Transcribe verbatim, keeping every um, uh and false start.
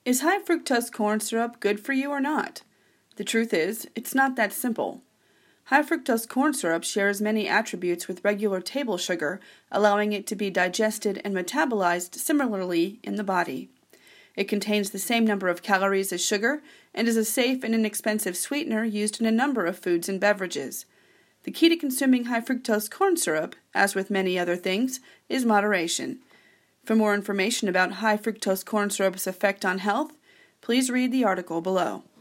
Is high fructose corn syrup good for you or not? The truth is, it's not that simple. High fructose corn syrup shares many attributes with regular table sugar, allowing it to be digested and metabolized similarly in the body. It contains the same number of calories as sugar and is a safe and inexpensive sweetener used in a number of foods and beverages. The key to consuming high fructose corn syrup, as with many other things, is moderation. For more information about high fructose corn syrup's effect on health, please read the article below.